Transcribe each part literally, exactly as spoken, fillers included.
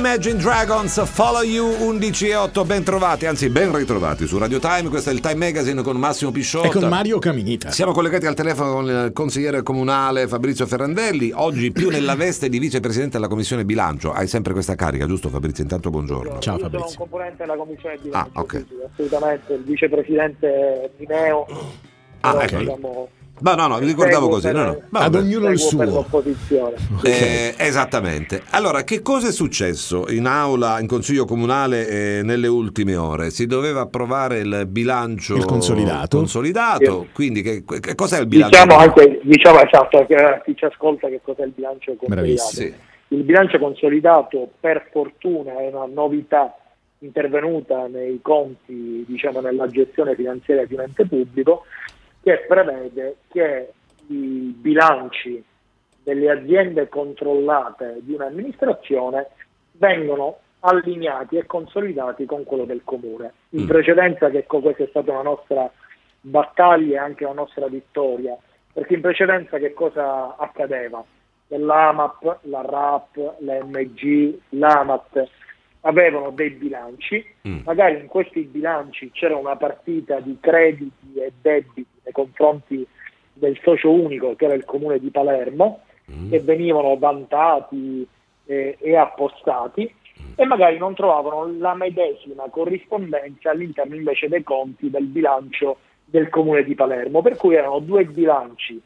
Imagine Dragons, Follow You, undici e otto, ben trovati, anzi ben ritrovati su Radio Time. Questo è il Time Magazine con Massimo Pisciotta e con Mario Caminita. Siamo collegati al telefono con il consigliere comunale Fabrizio Ferrandelli, oggi più nella veste di vicepresidente della Commissione Bilancio. Hai sempre questa carica, giusto Fabrizio? Intanto buongiorno. Ciao Io Fabrizio. sono un componente della Commissione Bilancio, Ah, ok. assolutamente, il vicepresidente Mineo. Ah, però, ecco. diciamo, No, no, no, vi ricordavo così. per, No, no. Ad Vabbè. ognuno il per suo. l'opposizione. Eh, esattamente. Allora, che cosa è successo in aula, in consiglio comunale eh, nelle ultime ore? Si doveva approvare il bilancio Il consolidato. consolidato, Sì. quindi che, che cos'è il bilancio? Diciamo anche, diciamo esatto, che a chi ci ascolta che cos'è il bilancio consolidato. Bravissimo. Sì. Il bilancio consolidato, per fortuna, è una novità intervenuta nei conti, diciamo nella gestione finanziaria di un ente pubblico, che prevede che i bilanci delle aziende controllate di un'amministrazione vengono allineati e consolidati con quello del comune. In Mm. precedenza, che co- questa è stata una nostra battaglia e anche una nostra vittoria, perché in precedenza che cosa accadeva? L'A M A P, la R A P, la M G, l'A M A T avevano dei bilanci, Mm. magari in questi bilanci c'era una partita di crediti e debiti nei confronti del socio unico che era il comune di Palermo, Mm. che venivano vantati eh, e appostati, e magari non trovavano la medesima corrispondenza all'interno invece dei conti del bilancio del comune di Palermo, per cui erano due bilanci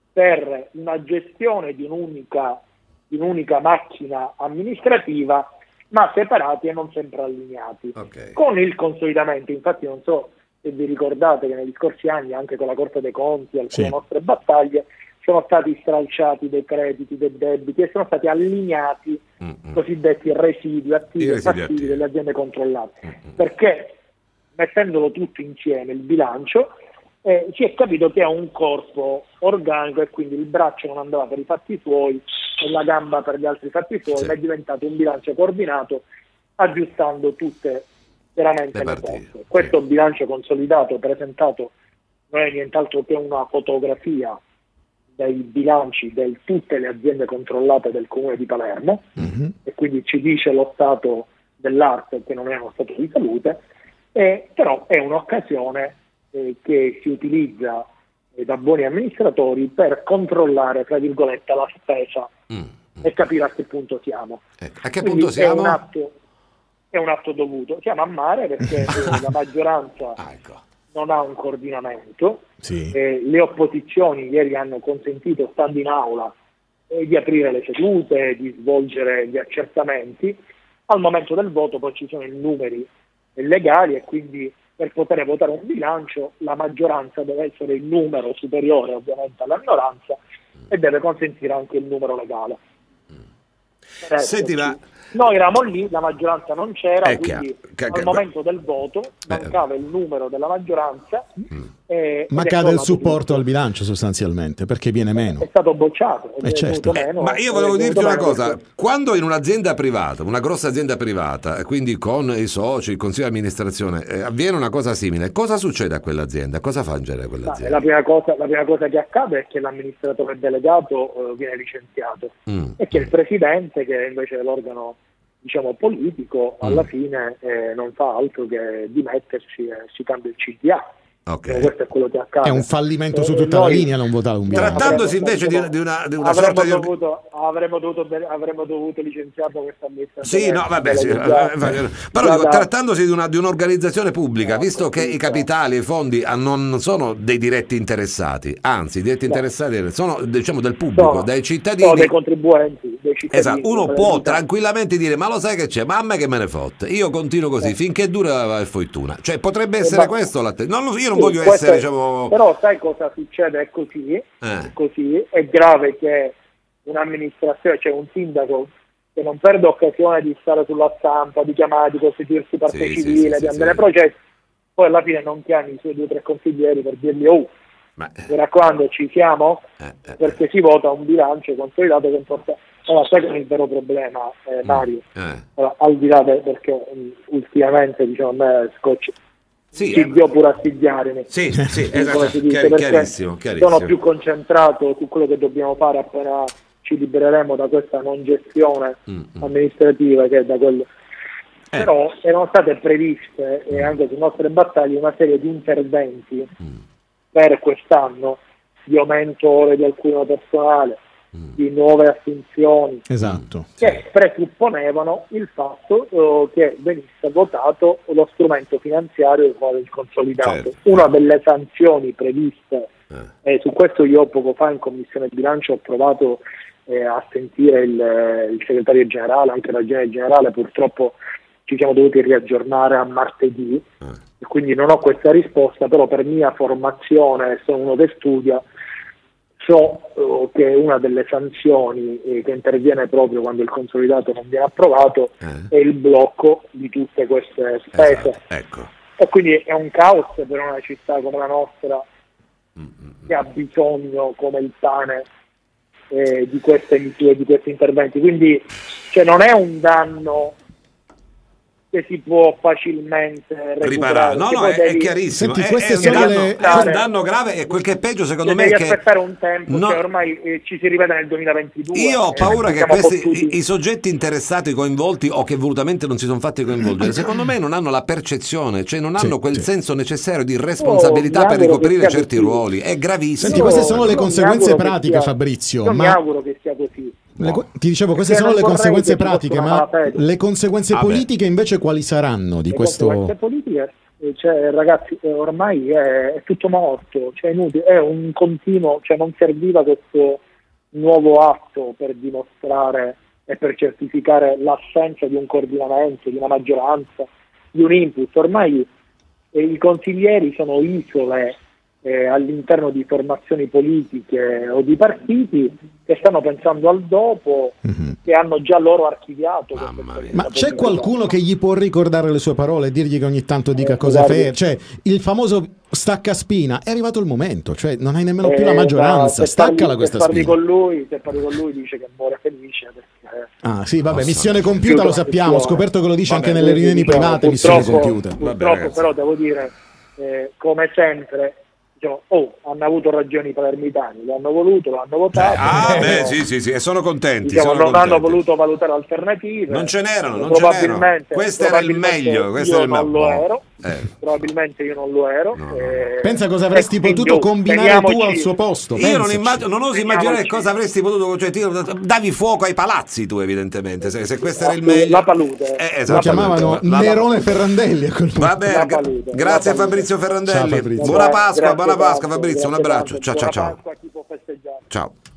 per una gestione di un'unica, di un'unica macchina amministrativa, ma separati e non sempre allineati. Ok. Con il consolidamento, infatti non so se vi ricordate che negli scorsi anni anche con la Corte dei Conti, alcune Sì. nostre battaglie, sono stati stralciati dei crediti, dei debiti e sono stati allineati Mm, i mm. cosiddetti residui attivi I e residui passivi attivi. delle aziende controllate, Mm, mm. perché mettendolo tutto insieme, il bilancio, eh, si è capito che è un corpo organico e quindi il braccio non andava per i fatti suoi e la gamba per gli altri fatti suoi, Sì. ma è diventato un bilancio coordinato aggiustando tutte veramente Le le partite, cose. Questo sì. bilancio consolidato presentato non è nient'altro che una fotografia dei bilanci di tutte le aziende controllate del comune di Palermo, Mhm. e quindi ci dice lo stato dell'arte, che non è uno stato di salute, eh, però è un'occasione eh, che si utilizza eh, da buoni amministratori per controllare, tra virgolette, la spesa Mm, mm. e capire a che punto siamo. Ecco. A che Quindi punto siamo? È un atto, è un atto dovuto. Siamo a mare perché eh, la maggioranza Ah, ecco. non ha un coordinamento. Sì. Eh, le opposizioni ieri hanno consentito, stando in aula, eh, di aprire le sedute, di svolgere gli accertamenti. Al momento del voto poi ci sono i numeri legali e quindi per poter votare un bilancio la maggioranza deve essere il numero superiore ovviamente alla minoranza e deve consentire anche il numero legale. Per Senti, esserci. ma- Noi eravamo lì, la maggioranza non c'era, È quindi chiaro. Che- al che- momento del voto Eh. mancava il numero della maggioranza. Mm. eh, Ma ed è cade il crollato supporto tutto. al bilancio sostanzialmente, perché viene È meno. stato bocciato, Eh, è certo. venuto meno, Ma io è volevo venuto dirti una meno cosa, perché- quando in un'azienda privata, una grossa azienda privata, e quindi con i soci, il consiglio di amministrazione, eh, avviene una cosa simile, cosa succede a quell'azienda? Cosa fa in genere Ma quell'azienda? la, prima cosa, la prima cosa che accade è che l'amministratore delegato eh, viene licenziato Mm. e che il presidente, che invece è l'organo diciamo politico, alla Mm. fine eh, non fa altro che dimettersi e si cambia il C D A. Ok. Eh, questo è quello che accade. È un fallimento su Eh, tutta la noi- linea non votare un bilancio. Trattandosi avremmo- invece di, di una, di una avremmo sorta di... dovuto, avremmo dovuto avremmo dovuto licenziarlo questa amministrazione. Sì, no, vabbè, sì, delegato. eh, però Già dico, da- trattandosi di, una, di un'organizzazione pubblica, No, visto che sì, i capitali e i fondi ah, non sono dei diretti interessati, anzi, i diretti No. interessati sono diciamo del pubblico, sono, dai sono cittadini. dei contribuenti, dei cittadini. Esatto, uno delle può comunità. tranquillamente dire: ma lo sai che c'è? Ma a me che me ne fotte? Io continuo così Eh. finché dura la fortuna. Cioè, potrebbe Eh, essere ma- questo l'atte- non lo- Io non Sì, voglio questo essere, è- diciamo. Però sai cosa succede? È così, è così, è grave che un'amministrazione, cioè un sindaco che non perde occasione di stare sulla stampa, di chiamare, di costituirsi parte Sì, sì, civile, sì, di sì, andare ai sì. processi, poi alla fine non chiami i suoi due o tre consiglieri per dirgli oh, Ma, mi raccomando, ci siamo, eh, eh, perché si vota un bilancio consolidato che importa. Allora, sai qual è il vero problema, eh, Mario? eh. Allora, al di là de- perché mh, ultimamente diciamo a me scoccia, Sì, ci eh, dio pure astigliarmi. sì, sì, Come esatto, si dice, chiari- perché chiarissimo, chiarissimo. sono più concentrato su quello che dobbiamo fare appena ci libereremo da questa non gestione Mm-hmm. amministrativa che è da quello. Eh. Però erano state previste e anche su nostre battaglie una serie di interventi Mm. per quest'anno di aumento ore di alcune personale, Mm. di nuove assunzioni, Esatto. che presupponevano il fatto eh, che venisse votato lo strumento finanziario quale il consolidato. Certo. Una delle sanzioni previste, Eh. e su questo io poco fa in Commissione Bilancio ho provato eh, a sentire il, il segretario generale, anche la ragione generale, purtroppo ci siamo dovuti riaggiornare a martedì, Eh. e quindi non ho questa risposta, però per mia formazione, sono uno che studia, so eh, che una delle sanzioni eh, che interviene proprio quando il consolidato non viene approvato Eh. è il blocco di tutte queste spese. Esatto. Ecco. E quindi è un caos per una città come la nostra, che ha bisogno come il pane eh, di queste misure, di questi interventi. Quindi cioè, non è un danno che si può facilmente recuperare. Riparare. No, che no, poi è, devi- è chiarissimo. Senti, è, queste è un, sono danno, le- è un danno grave e quel che è peggio secondo Cioè, me è devi che aspettare un tempo, no- cioè ormai eh, ci si rivede nel duemilaventidue. io ho eh, paura che siamo questi, fottuti. i, i soggetti interessati, coinvolti o che volutamente non si sono fatti coinvolgere, secondo me non hanno la percezione, cioè non Sì, hanno quel sì. senso necessario di responsabilità Io mi per auguro che ricoprire sia certi così. ruoli. È gravissimo. Senti, queste sono le Io mi conseguenze auguro che pratiche, sia- Fabrizio, Io mi ma- auguro che sia così. Le co- ti dicevo, queste Perché sono le non vorrei conseguenze che ci pratiche, fosse ma una malafede. le conseguenze Vabbè. politiche invece quali saranno di Le questo? conseguenze politiche, eh, cioè, ragazzi, eh, ormai è, è tutto morto, cioè, è inutile, è un continuo, cioè non serviva questo nuovo atto per dimostrare e per certificare l'assenza di un coordinamento, di una maggioranza, di un input. Ormai eh, i consiglieri sono isole eh, all'interno di formazioni politiche o di partiti che stanno pensando al dopo, Mhm. che hanno già loro archiviato. Mamma questa mia. esperienza Ma c'è politica. qualcuno che gli può ricordare le sue parole e dirgli che ogni tanto dica Eh, cose guardi. fair? Cioè, il famoso stacca spina, è arrivato il momento, cioè non hai nemmeno più Eh, la maggioranza, da- se parli- staccala questa se parli spina. con lui, se parli con lui dice che muore felice perché Ah sì, vabbè, Posso- missione compiuta, Chiudo lo la sappiamo, ho missione. scoperto che lo dice Vabbè, anche nelle riunioni diciamo, private, missione purtroppo- compiuta. Vabbè, Purtroppo ragazzi. però devo dire, eh, come sempre, diciamo, oh, hanno avuto ragioni i palermitani, l'hanno voluto, l'hanno votato. Ah, no, beh, no. sì, sì, sì, e sono contenti. Diciamo, sono non contenti. hanno voluto valutare alternative. Non ce n'erano, non ce probabilmente, n'erano. Questo era il probabilmente meglio, questo io era il non meglio. lo Boh. ero. Eh. Probabilmente io non lo ero. No, no. eh, Pensa cosa avresti e quindi, potuto oh, combinare tu teniamoci- al suo posto. Io non, pensaci. immagino, non oso Teniamoci. immaginare cosa avresti potuto, cioè, ti- davi fuoco ai palazzi tu evidentemente, se, se questo era il Assolut- meglio. la palude. Eh, Lo esattamente. chiamavano La- Nerone Ferrandelli a quel punto. Va bene, La gra- palude, grazie la palude. Fabrizio Ferrandelli. Ciao, Fabrizio. Buona Vabbè, Pasqua, grazie buona Pasqua tanto, Fabrizio, un grazie abbraccio. tanto, Ciao ciao buona ciao. Pasqua a chi può festeggiare. Ciao.